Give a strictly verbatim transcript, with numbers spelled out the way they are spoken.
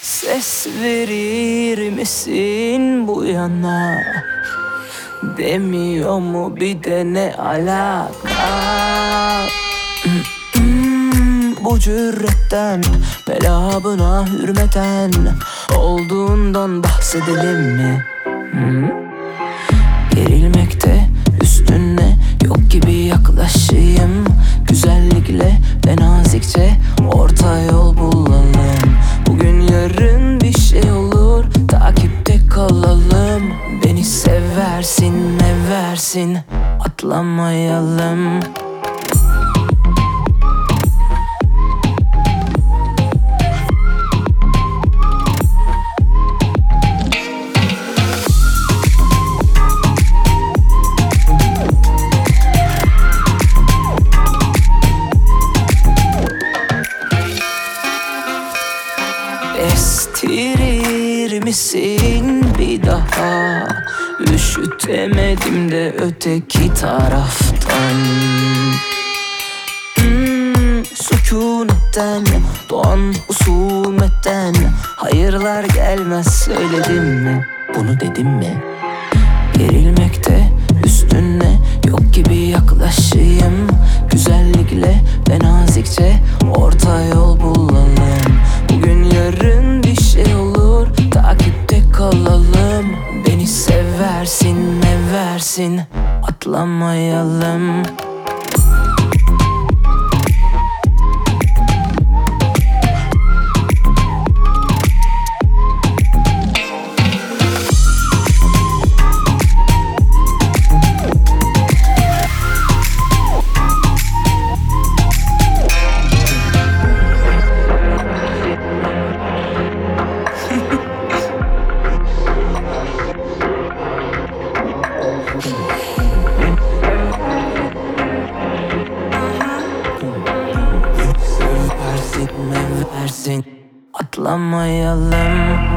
Ses verir misin bu yana? Demiyor mu bir de ne alaka? Bu cüretten, belabına hürmeten olduğundan bahsedelim mi? Hmm? Gerilmekte üstüne yok gibi yaklaşayım. Güzellikle ve nazikçe orta yol bulalım. Bugün yarın bir şey olur, takipte kalalım. Beni seversin, ne versin, atlamayalım. Estirir misin bir daha? Üşütemedim de öteki taraftan. hmm, Sükunetten doğan husumetten hayırlar gelmez, söyledim mi? Bunu dedim mi? Gerilmekte üstüne yok gibi yaklaşayım. Güzellikle ve nazikçe orta yol bulalım. Bugün yarın bir şey olur, takipte kalalım. Beni seversin, ne versin, atlamayalım. Versin, atlamayalım.